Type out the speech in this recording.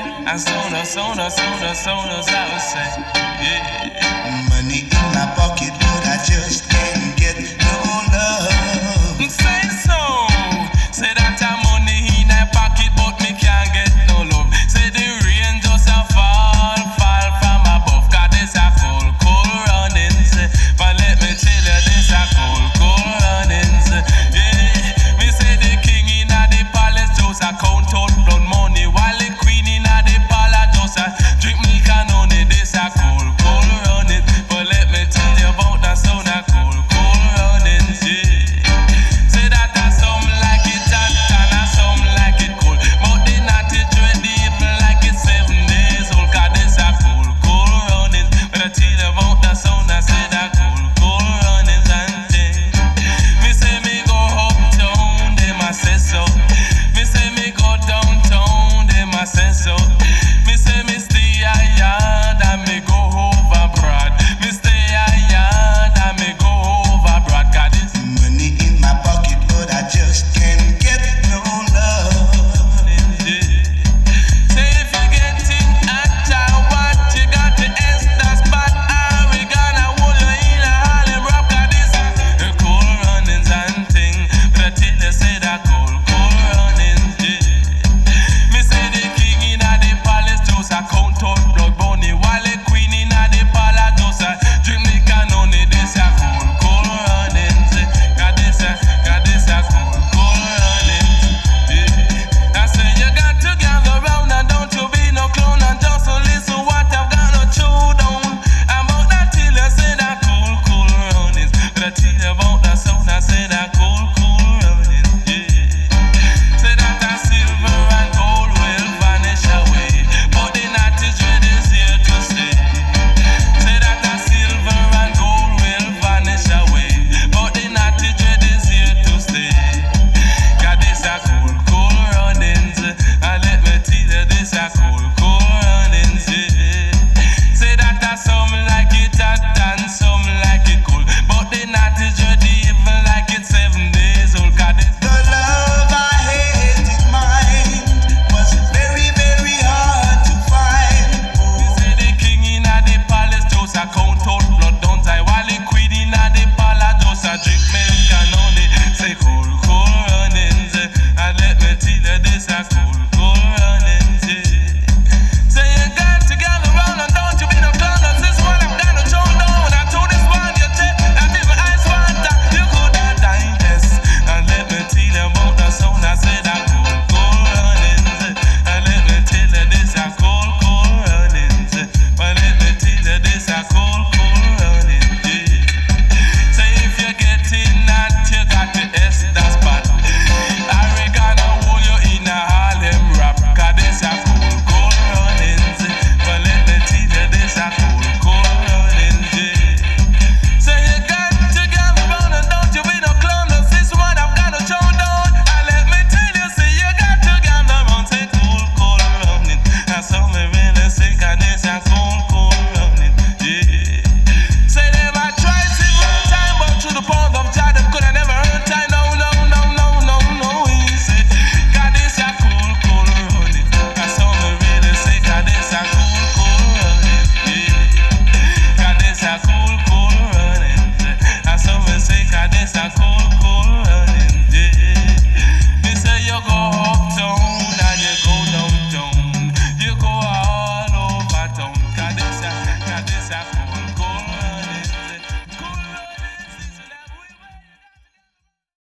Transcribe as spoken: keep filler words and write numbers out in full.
And sooner, sooner, sooner, sooner, I would say, yeah. Money in my pocket, but I just can't get no love. Say so. Say that I money in my pocket, but me can't get no love. Say the rain just a fall, fall from above. Cause this a cold, cold running. Say, but let me tell you, this a cold, cold running. Say, yeah. Me say the king in the palace just a count out blood money, while the queen in the palace just a drink milk and honey. This a cold, cold running. But let me tell you about that sound a cold, cold running. Yeah. Say that I some like it hot and I some like it cold, but the naughty dread even like it seven days old. Cause this a cold, cold running. When I tell you about that sound, I say that cold, cold running and things. Me say me go uptown, them a say so. Me say me go downtown, them a say so.